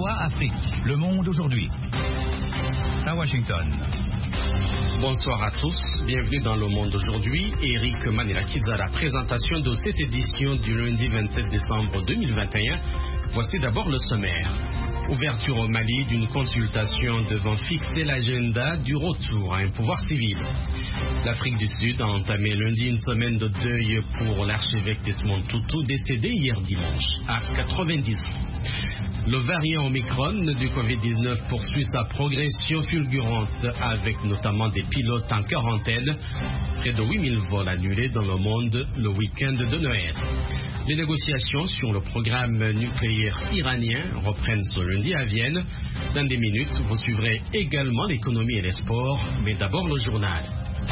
VOA Afrique, le monde aujourd'hui. À Washington. Bonsoir à tous, bienvenue dans le monde aujourd'hui. Eric Manilakidze à la présentation de cette édition du lundi 27 décembre 2021. Voici d'abord le sommaire. Ouverture au Mali d'une consultation devant fixer l'agenda du retour à un pouvoir civil. L'Afrique du Sud a entamé lundi une semaine de deuil pour l'archevêque Desmond Tutu, décédé hier dimanche à 90 ans. Le variant Omicron du Covid-19 poursuit sa progression fulgurante avec notamment des pilotes en quarantaine. Près de 8000 vols annulés dans le monde le week-end de Noël. Les négociations sur le programme nucléaire iranien reprennent ce lundi à Vienne. Dans des minutes, vous suivrez également l'économie et les sports, mais d'abord le journal.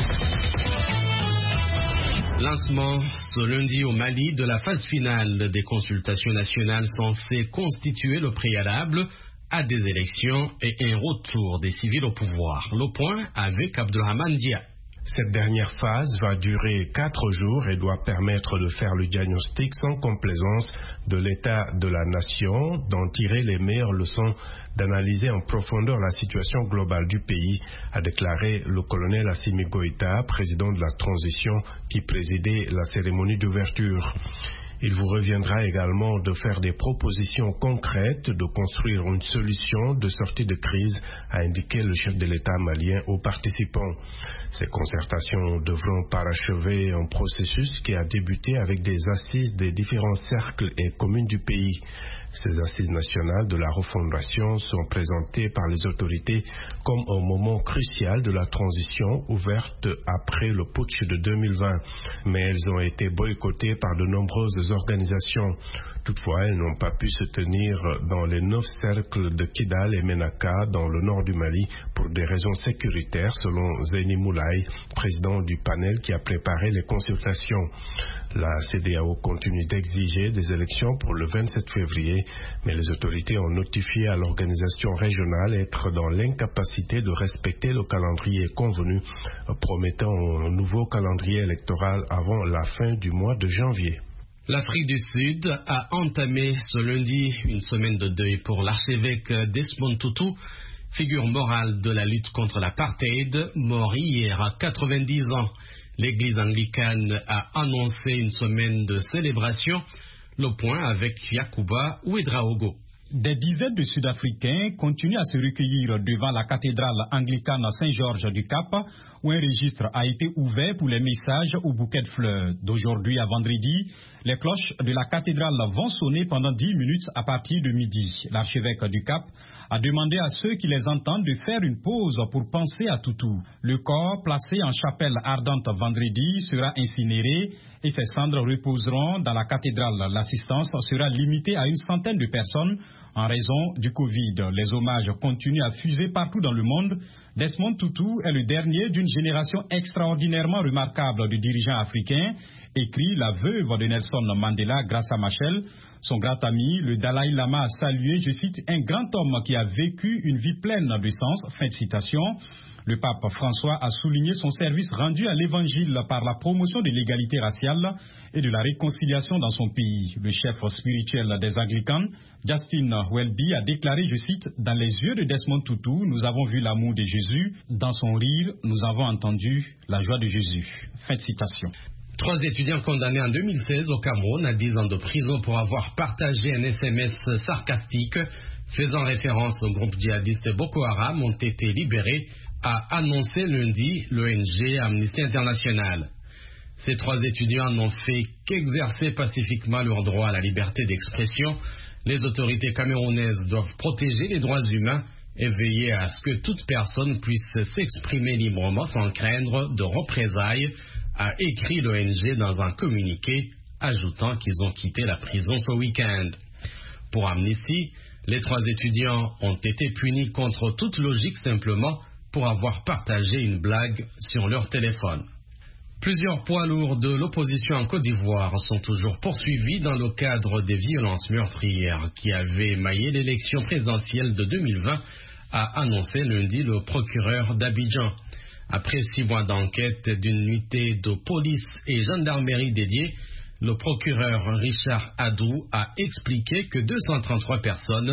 Lancement ce lundi au Mali de la phase finale des consultations nationales censées constituer le préalable à des élections et un retour des civils au pouvoir. Le point avec Abdelrahman Dia. Cette dernière phase va durer 4 jours et doit permettre de faire le diagnostic sans complaisance de l'état de la nation, d'en tirer les meilleures leçons, d'analyser en profondeur la situation globale du pays, a déclaré le colonel Assimi Goïta, président de la transition qui présidait la cérémonie d'ouverture. Il vous reviendra également de faire des propositions concrètes, de construire une solution de sortie de crise, a indiqué le chef de l'État malien aux participants. Ces concertations devront parachever un processus qui a débuté avec des assises des différents cercles et communes du pays. Ces assises nationales de la refondation sont présentées par les autorités comme un moment crucial de la transition ouverte après le putsch de 2020. Mais elles ont été boycottées par de nombreuses organisations. Toutefois, elles n'ont pas pu se tenir dans les 9 cercles de Kidal et Menaka dans le nord du Mali pour des raisons sécuritaires, selon Zeni Moulay, président du panel qui a préparé les consultations. La CEDEAO continue d'exiger des élections pour le 27 février, mais les autorités ont notifié à l'organisation régionale être dans l'incapacité de respecter le calendrier convenu, promettant un nouveau calendrier électoral avant la fin du mois de janvier. L'Afrique du Sud a entamé ce lundi une semaine de deuil pour l'archevêque Desmond Tutu, figure morale de la lutte contre l'apartheid, mort hier à 90 ans. L'église anglicane a annoncé une semaine de célébration. Le point avec Yakuba Ouedraogo. Des dizaines de Sud-Africains continuent à se recueillir devant la cathédrale anglicane Saint-Georges du Cap, où un registre a été ouvert pour les messages au bouquet de fleurs. D'aujourd'hui à vendredi, les cloches de la cathédrale vont sonner pendant 10 minutes à partir de midi. L'archevêque du Cap a demandé à ceux qui les entendent de faire une pause pour penser à Tutu. Le corps, placé en chapelle ardente vendredi, sera incinéré et ses cendres reposeront dans la cathédrale. L'assistance sera limitée à 100 de personnes en raison du Covid. Les hommages continuent à fuser partout dans le monde. Desmond Tutu est le dernier d'une génération extraordinairement remarquable de dirigeants africains, écrit la veuve de Nelson Mandela, Graça Machel. Son grand ami, le Dalai Lama, a salué, je cite, un grand homme qui a vécu une vie pleine de sens. Fin de citation. Le pape François a souligné son service rendu à l'évangile par la promotion de l'égalité raciale et de la réconciliation dans son pays. Le chef spirituel des Anglicans, Justin Welby, a déclaré, je cite, dans les yeux de Desmond Tutu, nous avons vu l'amour de Jésus. Dans son rire, nous avons entendu la joie de Jésus. Fin de citation. 3 étudiants condamnés en 2016 au Cameroun à 10 ans de prison pour avoir partagé un SMS sarcastique faisant référence au groupe djihadiste Boko Haram ont été libérés, a annoncé lundi l'ONG Amnesty International. Ces 3 étudiants n'ont fait qu'exercer pacifiquement leur droit à la liberté d'expression. Les autorités camerounaises doivent protéger les droits humains et veiller à ce que toute personne puisse s'exprimer librement sans craindre de représailles, a écrit l'ONG dans un communiqué, ajoutant qu'ils ont quitté la prison ce week-end. Pour Amnesty, les 3 étudiants ont été punis contre toute logique simplement pour avoir partagé une blague sur leur téléphone. Plusieurs poids lourds de l'opposition en Côte d'Ivoire sont toujours poursuivis dans le cadre des violences meurtrières qui avaient émaillé l'élection présidentielle de 2020, a annoncé lundi le procureur d'Abidjan. Après 6 mois d'enquête d'une unité de police et gendarmerie dédiée, le procureur Richard Adou a expliqué que 233 personnes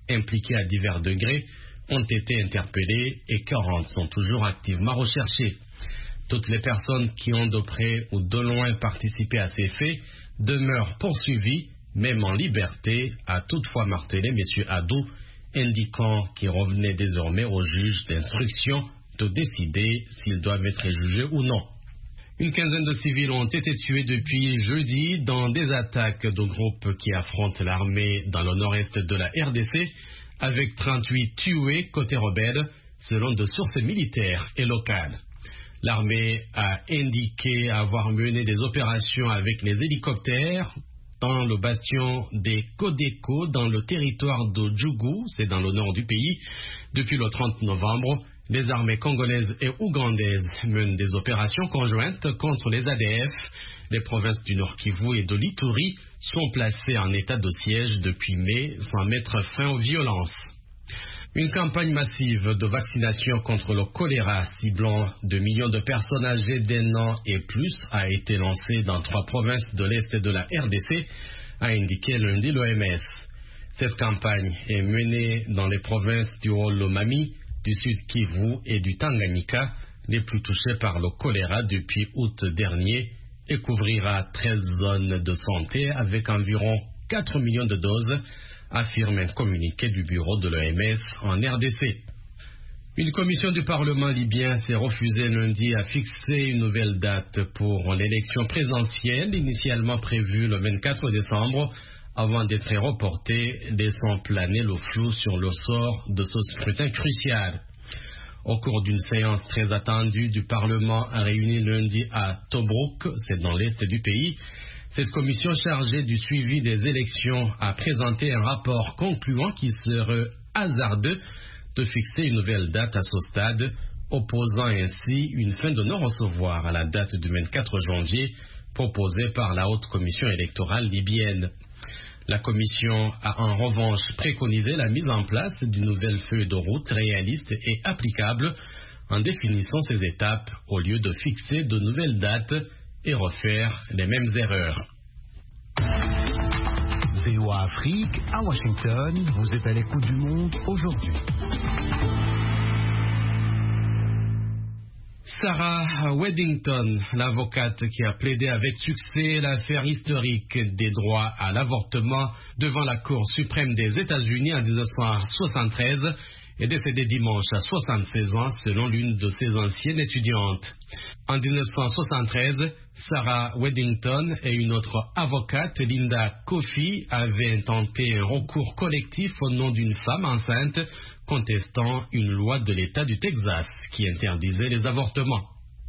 impliqués à divers degrés ont été interpellés et 40 sont toujours activement recherchés. Toutes les personnes qui ont de près ou de loin participé à ces faits demeurent poursuivies, même en liberté, a toutefois martelé M. Adou, indiquant qu'il revenait désormais aux juges d'instruction de décider s'ils doivent être jugés ou non. Une quinzaine de civils ont été tués depuis jeudi dans des attaques de groupes qui affrontent l'armée dans le nord-est de la RDC, avec 38 tués côté rebelle, selon de sources militaires et locales. L'armée a indiqué avoir mené des opérations avec les hélicoptères dans le bastion des Kodeko, dans le territoire de Djougou, c'est dans le nord du pays. Depuis le 30 novembre, les armées congolaises et ougandaises mènent des opérations conjointes contre les ADF. Les provinces du Nord Kivu et de l'Ituri sont placées en état de siège depuis mai sans mettre fin aux violences. Une campagne massive de vaccination contre le choléra ciblant 2 millions de personnes âgées d'1 an et plus a été lancée dans 3 provinces de l'Est de la RDC, a indiqué lundi l'OMS. Cette campagne est menée dans les provinces du Haut-Lomami, du Sud Kivu et du Tanganyika, les plus touchés par le choléra depuis août dernier, et couvrira 13 zones de santé avec environ 4 millions de doses, affirme un communiqué du bureau de l'OMS en RDC. Une commission du Parlement libyen s'est refusée lundi à fixer une nouvelle date pour l'élection présidentielle initialement prévue le 24 décembre, avant d'être reportée, laissant planer le flou sur le sort de ce scrutin crucial. Au cours d'une séance très attendue du Parlement réunie lundi à Tobruk, c'est dans l'est du pays, cette commission chargée du suivi des élections a présenté un rapport concluant qu'il serait hasardeux de fixer une nouvelle date à ce stade, opposant ainsi une fin de non-recevoir à la date du 24 janvier proposée par la Haute Commission électorale libyenne. La Commission a en revanche préconisé la mise en place d'une nouvelle feuille de route réaliste et applicable en définissant ses étapes au lieu de fixer de nouvelles dates et refaire les mêmes erreurs. VOA Afrique, à Washington, vous êtes à l'écoute du monde aujourd'hui. Sarah Weddington, l'avocate qui a plaidé avec succès l'affaire historique des droits à l'avortement devant la Cour suprême des États-Unis en 1973, est décédée dimanche à 76 ans selon l'une de ses anciennes étudiantes. En 1973, Sarah Weddington et une autre avocate, Linda Coffey, avaient intenté un recours collectif au nom d'une femme enceinte contestant une loi de l'État du Texas qui interdisait les avortements.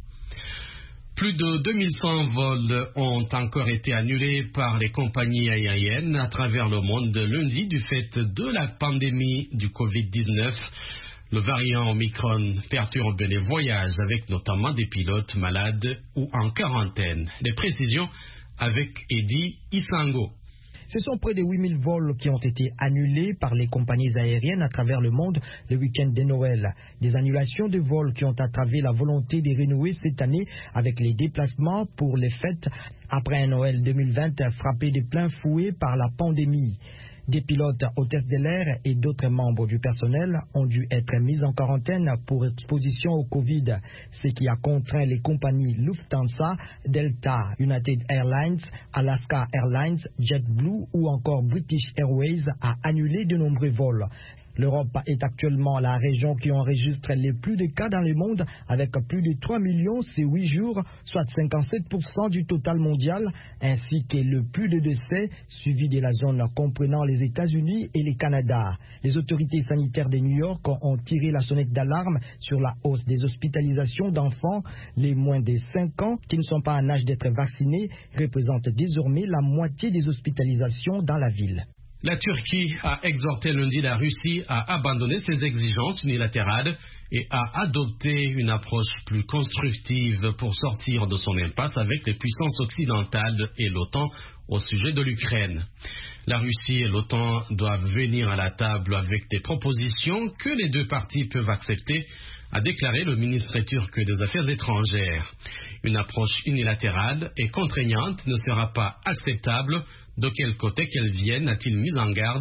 Plus de 2100 vols ont encore été annulés par les compagnies aériennes à travers le monde lundi du fait de la pandémie du Covid-19. Le variant Omicron perturbe les voyages avec notamment des pilotes malades ou en quarantaine. Les précisions avec Eddie Isango. Ce sont près de 8000 vols qui ont été annulés par les compagnies aériennes à travers le monde le week-end de Noël. Des annulations de vols qui ont attravé la volonté de renouer cette année avec les déplacements pour les fêtes après un Noël 2020 frappé de plein fouet par la pandémie. Des pilotes, hôtesses de l'air et d'autres membres du personnel ont dû être mis en quarantaine pour exposition au Covid, ce qui a contraint les compagnies Lufthansa, Delta, United Airlines, Alaska Airlines, JetBlue ou encore British Airways à annuler de nombreux vols. L'Europe est actuellement la région qui enregistre les plus de cas dans le monde, avec plus de 3 millions ces 8 jours, soit 57% du total mondial, ainsi que le plus de décès, suivi de la zone comprenant les États-Unis et le Canada. Les autorités sanitaires de New York ont tiré la sonnette d'alarme sur la hausse des hospitalisations d'enfants. Les moins de 5 ans qui ne sont pas en âge d'être vaccinés représentent désormais la moitié des hospitalisations dans la ville. La Turquie a exhorté lundi la Russie à abandonner ses exigences unilatérales et à adopter une approche plus constructive pour sortir de son impasse avec les puissances occidentales et l'OTAN au sujet de l'Ukraine. La Russie et l'OTAN doivent venir à la table avec des propositions que les deux parties peuvent accepter, a déclaré le ministre turc des Affaires étrangères. Une approche unilatérale et contraignante ne sera pas acceptable, de quel côté qu'elle vienne, a-t-il mis en garde,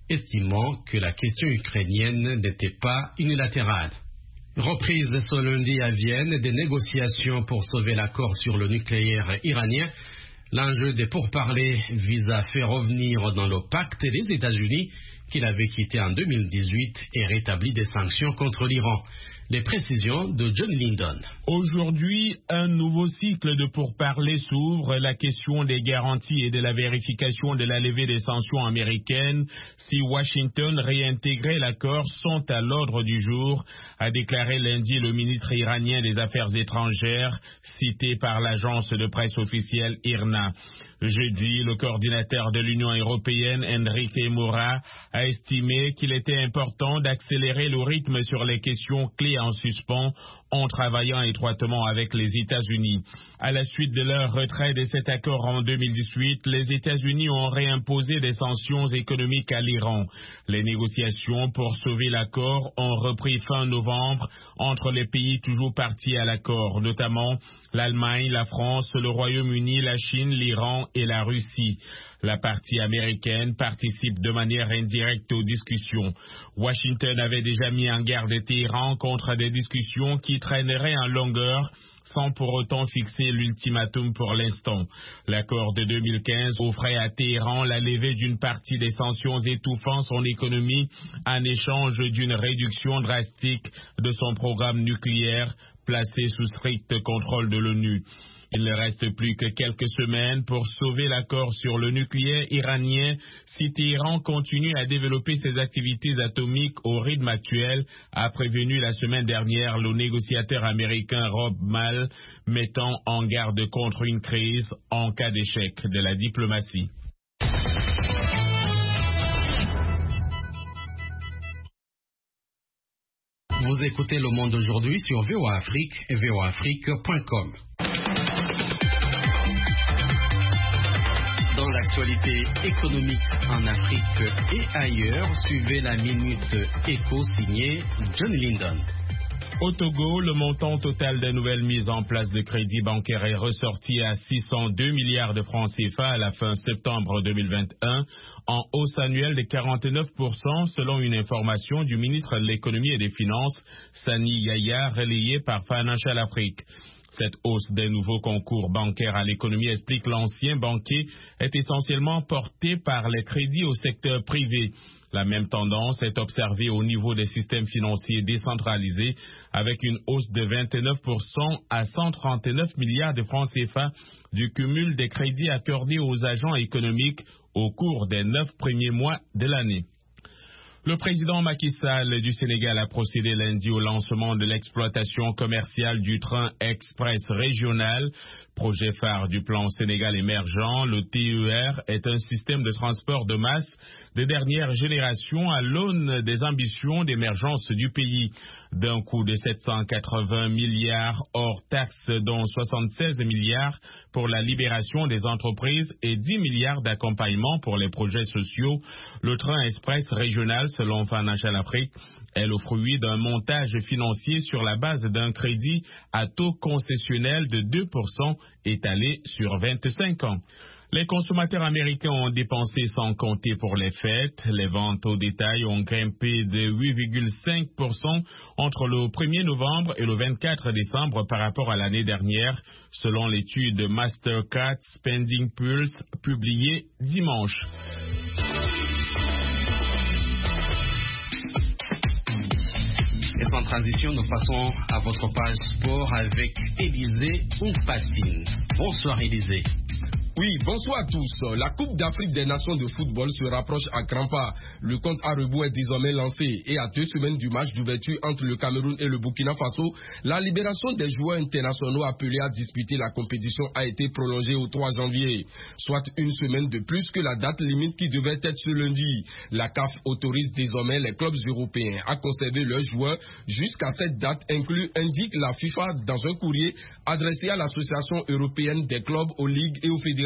estimant que la question ukrainienne n'était pas unilatérale. Reprise ce lundi à Vienne des négociations pour sauver l'accord sur le nucléaire iranien. L'enjeu des pourparlers vise à faire revenir dans le pacte les États-Unis qu'il avait quitté en 2018 et rétabli des sanctions contre l'Iran. Les précisions de John Lyndon. Aujourd'hui, un nouveau cycle de pourparlers s'ouvre. La question des garanties et de la vérification de la levée des sanctions américaines si Washington réintégrait l'accord sont à l'ordre du jour, a déclaré lundi le ministre iranien des Affaires étrangères, cité par l'agence de presse officielle IRNA. Jeudi, le coordinateur de l'Union européenne, Enrique Mora, a estimé qu'il était important d'accélérer le rythme sur les questions clés en suspens en travaillant étroitement avec les États-Unis. À la suite de leur retrait de cet accord en 2018, les États-Unis ont réimposé des sanctions économiques à l'Iran. Les négociations pour sauver l'accord ont repris fin novembre entre les pays toujours partis à l'accord, notamment l'Allemagne, la France, le Royaume-Uni, la Chine, l'Iran et la Russie. La partie américaine participe de manière indirecte aux discussions. Washington avait déjà mis en garde Téhéran contre des discussions qui traîneraient en longueur sans pour autant fixer l'ultimatum pour l'instant. L'accord de 2015 offrait à Téhéran la levée d'une partie des sanctions étouffant son économie en échange d'une réduction drastique de son programme nucléaire placé sous strict contrôle de l'ONU. Il ne reste plus que quelques semaines pour sauver l'accord sur le nucléaire iranien si Téhéran continue à développer ses activités atomiques au rythme actuel, a prévenu la semaine dernière le négociateur américain Rob Mall, mettant en garde contre une crise en cas d'échec de la diplomatie. Vous écoutez Le Monde aujourd'hui sur VOA Afrique et voaafrique.com. Dans l'actualité économique en Afrique et ailleurs, suivez la Minute Éco signée John Lyndon. Au Togo, le montant total des nouvelles mises en place de crédit bancaire est ressorti à 602 milliards de francs CFA à la fin septembre 2021, en hausse annuelle de 49% selon une information du ministre de l'Économie et des Finances, Sani Yaya, relayée par Financial Afrique. Cette hausse des nouveaux concours bancaires à l'économie, explique l'ancien banquier, est essentiellement portée par les crédits au secteur privé. La même tendance est observée au niveau des systèmes financiers décentralisés, avec une hausse de 29% à 139 milliards de francs CFA du cumul des crédits accordés aux agents économiques au cours des 9 premiers mois de l'année. Le président Macky Sall du Sénégal a procédé lundi au lancement de l'exploitation commerciale du train express régional. Projet phare du plan Sénégal émergent, le TER est un système de transport de masse de dernière génération à l'aune des ambitions d'émergence du pays. D'un coût de 780 milliards hors taxes, dont 76 milliards pour la libération des entreprises et 10 milliards d'accompagnement pour les projets sociaux, le train express régional, selon Financial Afrique, est le fruit d'un montage financier sur la base d'un crédit à taux concessionnel de 2% étalé sur 25 ans. Les consommateurs américains ont dépensé sans compter pour les fêtes. Les ventes au détail ont grimpé de 8,5% entre le 1er novembre et le 24 décembre par rapport à l'année dernière, selon l'étude Mastercard Spending Pulse publiée dimanche. Et sans transition, nous passons à votre page sport avec Élisée Ompatine. Bonsoir Élisée. Oui, bonsoir à tous. La Coupe d'Afrique des Nations de football se rapproche à grands pas. Le compte à rebours est désormais lancé et à 2 semaines du match d'ouverture entre le Cameroun et le Burkina Faso, la libération des joueurs internationaux appelés à disputer la compétition a été prolongée au 3 janvier, soit une semaine de plus que la date limite qui devait être ce lundi. La CAF autorise désormais les clubs européens à conserver leurs joueurs jusqu'à cette date inclus, indique la FIFA dans un courrier adressé à l'Association européenne des clubs, aux ligues et aux fédérations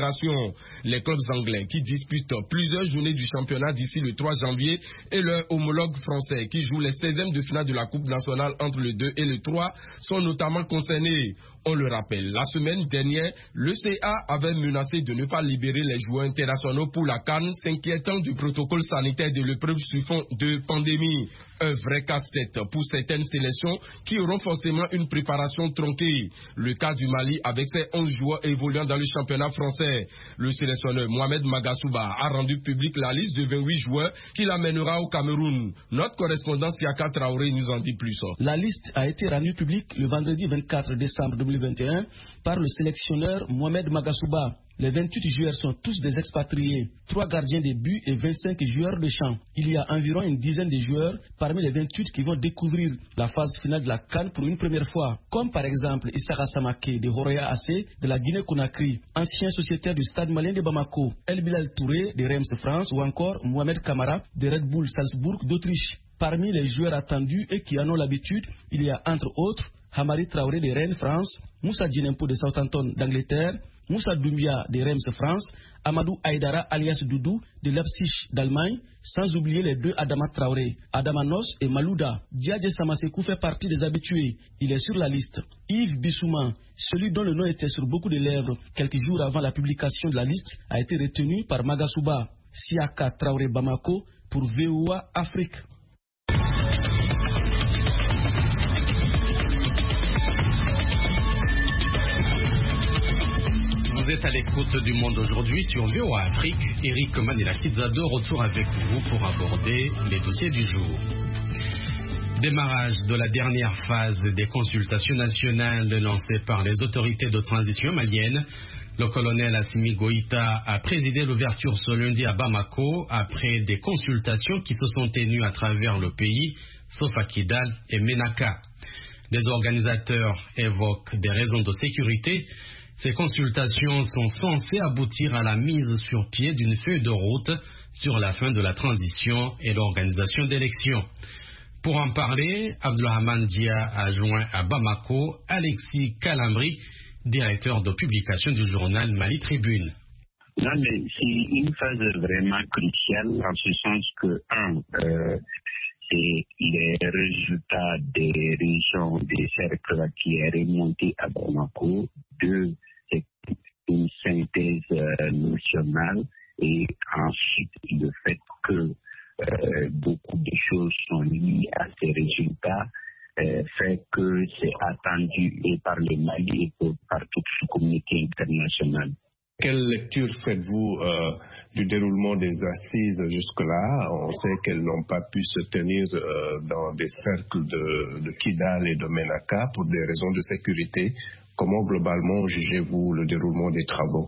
Confédération. Les clubs anglais qui disputent plusieurs journées du championnat d'ici le 3 janvier et leurs homologues français qui jouent les 16e de finale de la Coupe nationale entre le 2 et le 3 sont notamment concernés. On le rappelle, la semaine dernière, le CA avait menacé de ne pas libérer les joueurs internationaux pour la CAN, s'inquiétant du protocole sanitaire de l'épreuve sur fond de pandémie. Un vrai casse-tête pour certaines sélections qui auront forcément une préparation tronquée. Le cas du Mali avec ses 11 joueurs évoluant dans le championnat français. Le sélectionneur Mohamed Magasuba a rendu public la liste de 28 joueurs qui l'amènera au Cameroun. Notre correspondant Siaka Traoré nous en dit plus. La liste a été rendue publique le vendredi 24 décembre 2021 par le sélectionneur Mohamed Magasuba. Les 28 joueurs sont tous des expatriés, 3 gardiens de but et 25 joueurs de champ. Il y a environ une dizaine de joueurs parmi les 28 qui vont découvrir la phase finale de la CAN pour une première fois, comme par exemple Issara Samake de Horoya AC de la Guinée-Conakry, ancien sociétaire du Stade malien de Bamako, El Bilal Touré de Reims France ou encore Mohamed Kamara de Red Bull Salzbourg d'Autriche. Parmi les joueurs attendus et qui en ont l'habitude, il y a entre autres Hamari Traoré de Rennes France, Moussa Djinempo de Southampton d'Angleterre, Moussa Doumbia de Reims France, Amadou Aïdara alias Doudou de Leipzig d'Allemagne, sans oublier les 2 Adama Traoré, Adama Nos et Malouda. Diadje Samasekou fait partie des habitués. Il est sur la liste. Yves Bissouma, celui dont le nom était sur beaucoup de lèvres quelques jours avant la publication de la liste, a été retenu par Magasuba. Siaka Traoré Bamako pour VOA Afrique. Vous êtes à l'écoute du Monde aujourd'hui sur VOA Afrique. Eric Manila Kizado retour avec vous pour aborder les dossiers du jour. Démarrage de la dernière phase des consultations nationales lancées par les autorités de transition maliennes. Le colonel Assimi Goïta a présidé l'ouverture ce lundi à Bamako après des consultations qui se sont tenues à travers le pays, sauf à Kidal et Menaka. Les organisateurs évoquent des raisons de sécurité. Ces consultations sont censées aboutir à la mise sur pied d'une feuille de route sur la fin de la transition et l'organisation d'élections. Pour en parler, Abdelrahman Dia a joint à Bamako Alexis Kalambri, directeur de publication du journal Mali Tribune. Non, mais c'est une phase vraiment cruciale en ce sens que, c'est les résultats des régions des cercles qui est remonté à Bamako. 2, c'est une synthèse nationale. Et ensuite, le fait que beaucoup de choses sont liées à ces résultats fait que c'est attendu et par le Mali et par toute la communauté internationale. Quelle lecture faites-vous du déroulement des assises jusque-là? On sait qu'elles n'ont pas pu se tenir dans des cercles de Kidal et de Menaka pour des raisons de sécurité. Comment globalement jugez-vous le déroulement des travaux?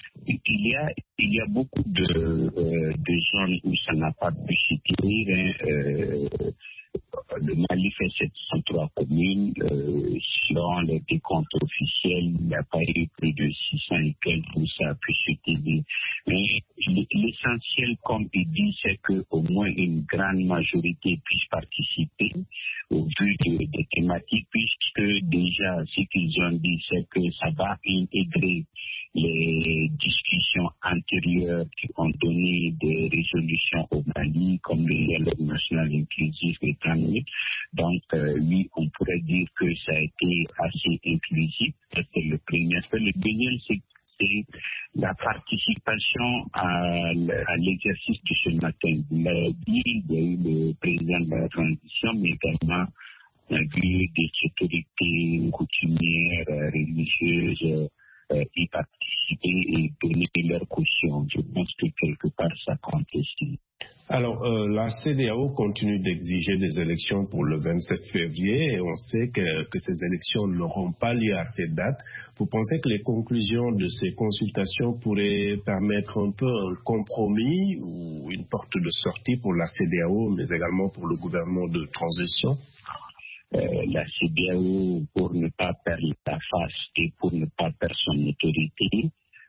Il y a beaucoup de zones où ça n'a pas pu se tenir. Le Mali fait 703 communes. Selon les décomptes officiels, il n'y a pas eu plus de 600 et quelques où ça a pu se tenir. Mais l'essentiel, comme il dit, c'est qu'au moins une grande majorité puisse participer au vu des thématiques, puisque déjà ce qu'ils ont dit, c'est que ça va intégrer les discussions antérieures qui ont donné des résolutions au Mali, comme le dialogue national inclusif et économique. Donc, oui, on pourrait dire que ça a été assez inclusif. C'est le premier aspect. Le deuxième, c'est la participation à l'exercice de ce matin. Vous l'avez dit, il y a eu le président de la transition, mais également il y a eu des autorités coutumières, religieuses, y participer et donner leur caution. Je pense que quelque part ça compte aussi. Alors, la CEDEAO continue d'exiger des élections pour le 27 février et on sait que ces élections n'auront pas lieu à cette date. Vous pensez que les conclusions de ces consultations pourraient permettre un peu un compromis ou une porte de sortie pour la CEDEAO, mais également pour le gouvernement de transition? La CEDEAO, pour ne pas perdre la face et pour ne pas perdre son autorité,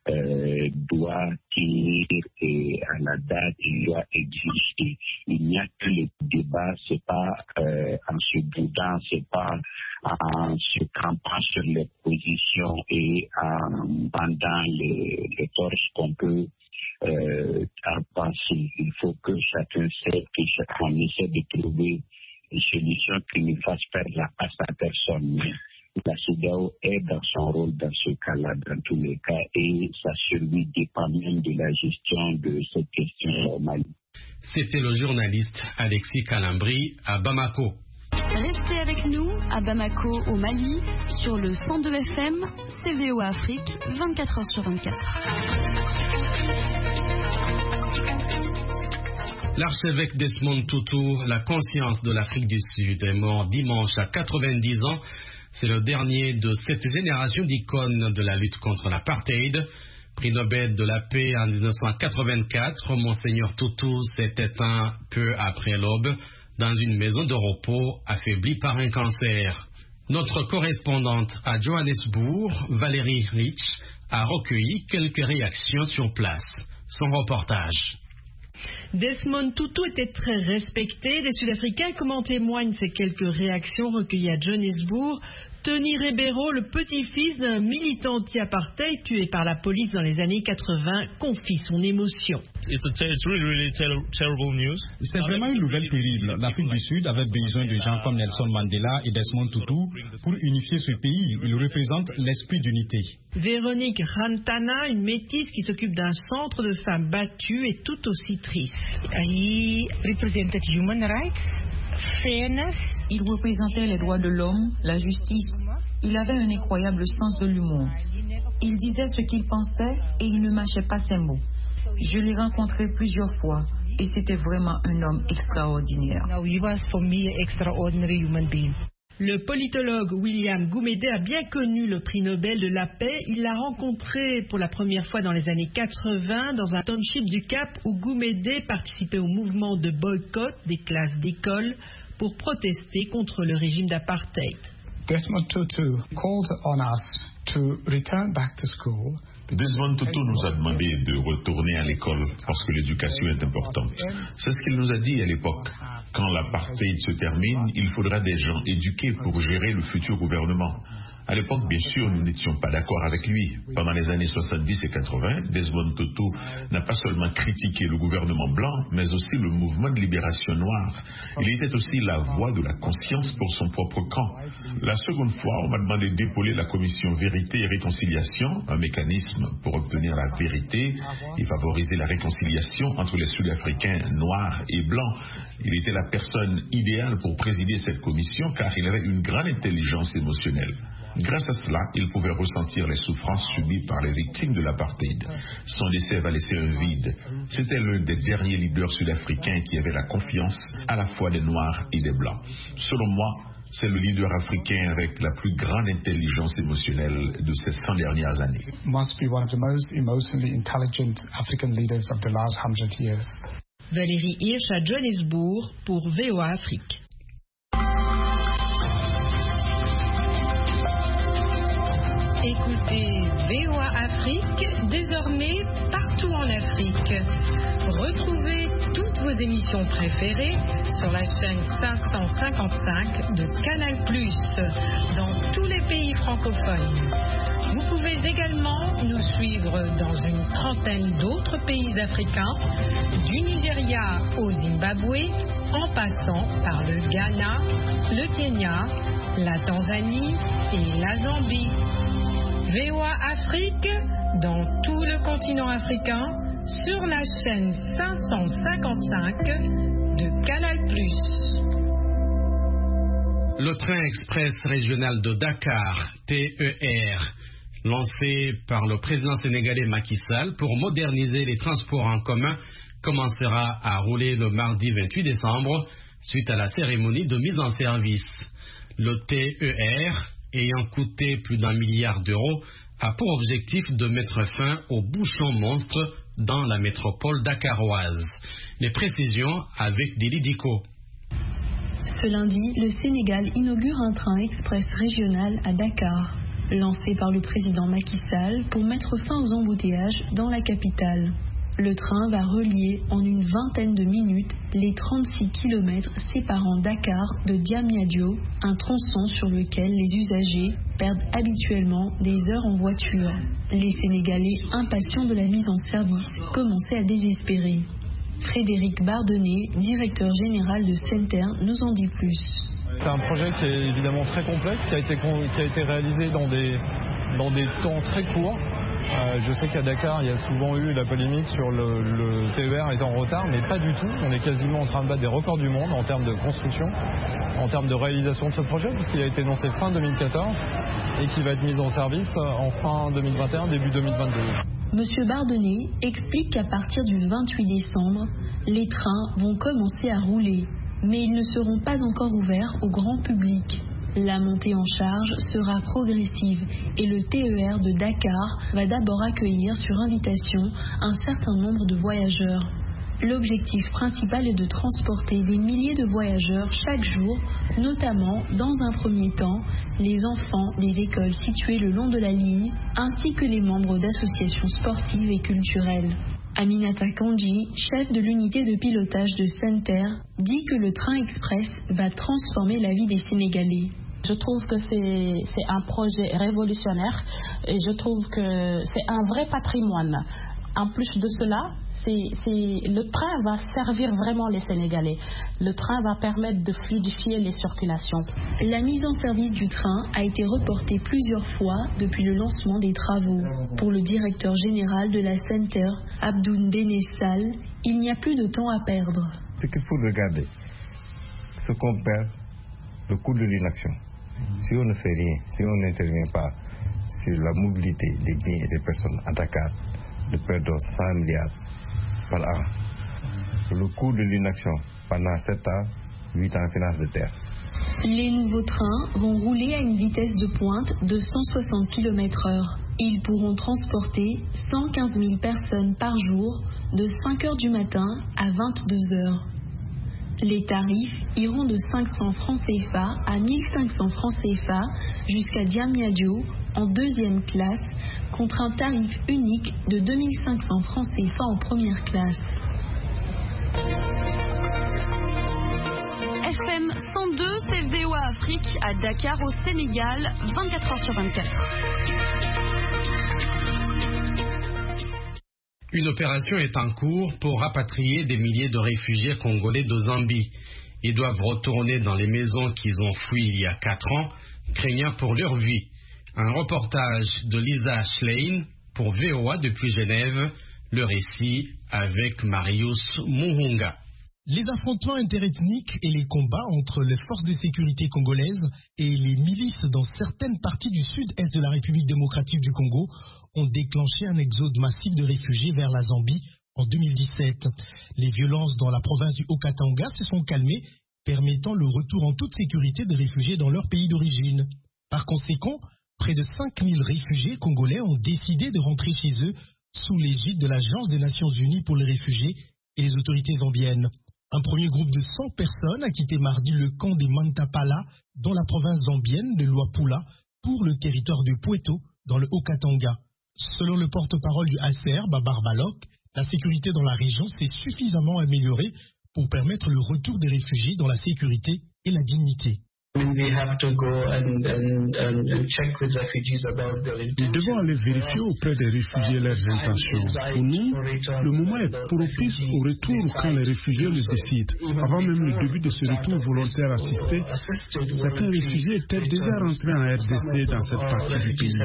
doit tenir à la date, il doit exister. Il n'y a que le débat, c'est pas en se boudant, c'est pas en se campant sur les positions et en bandant les torches qu'on peut penser. Il faut que chacun sait qu'on essaie de trouver une solution qui ne fasse perdre la place à personne. La CEDEAO est dans son rôle dans ce cas-là, dans tous les cas, et sa survie dépend même de la gestion de cette question au Mali. C'était le journaliste Alexis Kalambri à Bamako. Restez avec nous à Bamako, au Mali, sur le 102 FM, VOA Afrique, 24h sur 24. L'archevêque Desmond Tutu, la conscience de l'Afrique du Sud, est mort dimanche à 90 ans. C'est le dernier de cette génération d'icônes de la lutte contre l'apartheid. Prix Nobel de la paix en 1984, Monseigneur Tutu s'est éteint peu après l'aube dans une maison de repos affaiblie par un cancer. Notre correspondante à Johannesburg, Valérie Rich, a recueilli quelques réactions sur place. Son reportage. Desmond Tutu était très respecté des Sud-Africains, comme en témoignent ces quelques réactions recueillies à Johannesburg. Tony Ribeiro, le petit-fils d'un militant anti-apartheid tué par la police dans les années 80, confie son émotion. C'est vraiment une nouvelle terrible. L'Afrique du Sud avait besoin de gens comme Nelson Mandela et Desmond Tutu pour unifier ce pays. Ils représentent l'esprit d'unité. Véronique Rantana, une métisse qui s'occupe d'un centre de femmes battues, est tout aussi triste. He represented human rights, fairness. Il représentait les droits de l'homme, la justice. Il avait un incroyable sens de l'humour. Il disait ce qu'il pensait et il ne mâchait pas ses mots. Je l'ai rencontré plusieurs fois et c'était vraiment un homme extraordinaire. Now he was for me an extraordinary human being. Le politologue William Gumede a bien connu le prix Nobel de la paix. Il l'a rencontré pour la première fois dans les années 80 dans un township du Cap où Gumede participait au mouvement de boycott des classes d'école pour protester contre le régime d'apartheid. Desmond Tutu called on us to return back to school. Desmond Tutu nous a demandé de retourner à l'école parce que l'éducation est importante. C'est ce qu'il nous a dit à l'époque. Quand l'apartheid se termine, il faudra des gens éduqués pour gérer le futur gouvernement. À l'époque, bien sûr, nous n'étions pas d'accord avec lui. Pendant les années 70 et 80, Desmond Tutu n'a pas seulement critiqué le gouvernement blanc, mais aussi le mouvement de libération noire. Il était aussi la voix de la conscience pour son propre camp. La seconde fois, on m'a demandé d'épauler la commission Vérité et Réconciliation, un mécanisme pour obtenir la vérité et favoriser la réconciliation entre les Sud-Africains noirs et blancs. Il était la personne idéale pour présider cette commission car il avait une grande intelligence émotionnelle. Grâce à cela, il pouvait ressentir les souffrances subies par les victimes de l'apartheid. Son décès va laisser un vide. C'était l'un des derniers leaders sud-africains qui avait la confiance à la fois des Noirs et des Blancs. Selon moi, c'est le leader africain avec la plus grande intelligence émotionnelle de ces 100 dernières années. Must be one of the most emotionally intelligent African leaders of the last 100 years. Valérie Hirsch à Johannesburg pour VOA Afrique. Écoutez VOA Afrique, désormais partout en Afrique. Retrouvez toutes vos émissions préférées sur la chaîne 555 de Canal+, dans tous les pays francophones. Vous pouvez également nous suivre dans une trentaine d'autres pays africains, du Nigeria au Zimbabwe, en passant par le Ghana, le Kenya, la Tanzanie et la Zambie. VOA Afrique, dans tout le continent africain, sur la chaîne 555 de Canal+. Le train express régional de Dakar, TER, lancé par le président sénégalais Macky Sall pour moderniser les transports en commun, commencera à rouler le mardi 28 décembre, suite à la cérémonie de mise en service. Le TER, ayant coûté plus d'1 milliard d'euros, a pour objectif de mettre fin aux bouchons monstres dans la métropole dakaroise. Les précisions avec Dili Diko. Ce lundi, le Sénégal inaugure un train express régional à Dakar. lancé par le président Macky Sall pour mettre fin aux embouteillages dans la capitale. Le train va relier en une vingtaine de minutes les 36 km séparant Dakar de Diamniadio, un tronçon sur lequel les usagers perdent habituellement des heures en voiture. Les Sénégalais impatients de la mise en service commençaient à désespérer. Frédéric Bardonnet, directeur général de Center, nous en dit plus. C'est un projet qui est évidemment très complexe, qui a été réalisé dans des temps très courts. Je sais qu'à Dakar, il y a souvent eu la polémique sur le TER étant en retard, mais pas du tout. On est quasiment en train de battre des records du monde en termes de construction, en termes de réalisation de ce projet, puisqu'il a été lancé fin 2014 et qui va être mis en service en fin 2021, début 2022. Monsieur Bardonnet explique qu'à partir du 28 décembre, les trains vont commencer à rouler, mais ils ne seront pas encore ouverts au grand public. La montée en charge sera progressive et le TER de Dakar va d'abord accueillir sur invitation un certain nombre de voyageurs. L'objectif principal est de transporter des milliers de voyageurs chaque jour, notamment, dans un premier temps, les enfants des écoles situées le long de la ligne, ainsi que les membres d'associations sportives et culturelles. Aminata Kandji, chef de l'unité de pilotage de Center, dit que le train express va transformer la vie des Sénégalais. Je trouve que c'est un projet révolutionnaire et je trouve que c'est un vrai patrimoine. En plus de cela, le train va servir vraiment les Sénégalais. Le train va permettre de fluidifier les circulations. La mise en service du train a été reportée plusieurs fois depuis le lancement des travaux. Pour le directeur général de la Center, Abdoun Dénessal, il n'y a plus de temps à perdre. Ce qu'il faut regarder, ce qu'on perd, le coût de l'inaction. Si on ne fait rien, si on n'intervient pas sur la mobilité des biens et des personnes à Dakar, nous perdons 100 milliards par an. Le coût de l'inaction pendant 7 ans, 8 ans finance de terre. Les nouveaux trains vont rouler à une vitesse de pointe de 160 km/h. Ils pourront transporter 115 000 personnes par jour de 5 h du matin à 22 h. Les tarifs iront de 500 francs CFA à 1500 francs CFA jusqu'à Diamniadio en deuxième classe contre un tarif unique de 2500 francs CFA en première classe. FM 102, c'est VOA Afrique à Dakar au Sénégal, 24 h sur 24. Une opération est en cours pour rapatrier des milliers de réfugiés congolais de Zambie. Ils doivent retourner dans les maisons qu'ils ont fouies il y a 4 ans, craignant pour leur vie. Un reportage de Lisa Schlein pour VOA depuis Genève. Le récit avec Marius Muhunga. Les affrontements interethniques et les combats entre les forces de sécurité congolaises et les milices dans certaines parties du sud-est de la République démocratique du Congo ont déclenché un exode massif de réfugiés vers la Zambie en 2017. Les violences dans la province du Haut-Katanga se sont calmées, permettant le retour en toute sécurité des réfugiés dans leur pays d'origine. Par conséquent, près de 5000 réfugiés congolais ont décidé de rentrer chez eux sous l'égide de l'Agence des Nations Unies pour les réfugiés et les autorités zambiennes. Un premier groupe de 100 personnes a quitté mardi le camp des Mantapala dans la province zambienne de Luapula pour le territoire de Pweto dans le Haut-Katanga. Selon le porte-parole du HCR, Babar Balok, la sécurité dans la région s'est suffisamment améliorée pour permettre le retour des réfugiés dans la sécurité et la dignité. Nous devons aller vérifier auprès des réfugiés leurs intentions. Pour nous, le moment est propice au retour quand les réfugiés le décident. Avant même le début de ce retour volontaire assisté, certains réfugiés étaient déjà rentrés en RDC dans cette partie du pays.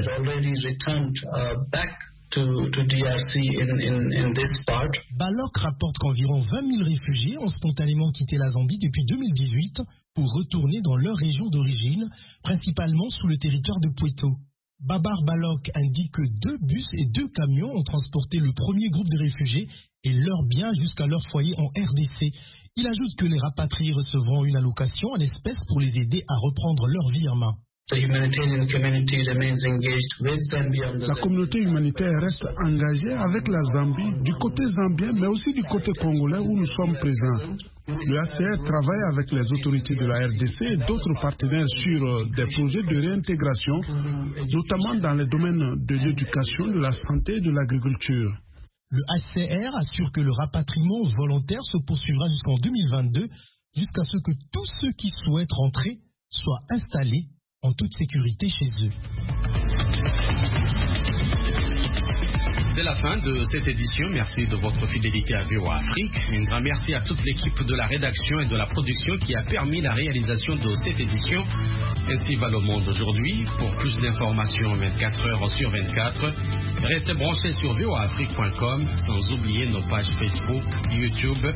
Balok rapporte qu'environ 20 000 réfugiés ont spontanément quitté la Zambie depuis 2018 pour retourner dans leur région d'origine, principalement sous le territoire de Pweto. Babar Balok indique que 2 bus et 2 camions ont transporté le premier groupe de réfugiés et leurs biens jusqu'à leur foyer en RDC. Il ajoute que les rapatriés recevront une allocation en espèces pour les aider à reprendre leur vie en main. La communauté humanitaire reste engagée avec la Zambie, du côté zambien, mais aussi du côté congolais où nous sommes présents. Le HCR travaille avec les autorités de la RDC et d'autres partenaires sur des projets de réintégration, notamment dans les domaines de l'éducation, de la santé et de l'agriculture. Le HCR assure que le rapatriement volontaire se poursuivra jusqu'en 2022, jusqu'à ce que tous ceux qui souhaitent rentrer soient installés en toute sécurité chez eux. C'est la fin de cette édition. Merci de votre fidélité à VOA Afrique. Un grand merci à toute l'équipe de la rédaction et de la production qui a permis la réalisation de cette édition. Ainsi va le monde aujourd'hui. Pour plus d'informations 24 heures sur 24, restez branchés sur voaafrique.com, sans oublier nos pages Facebook, YouTube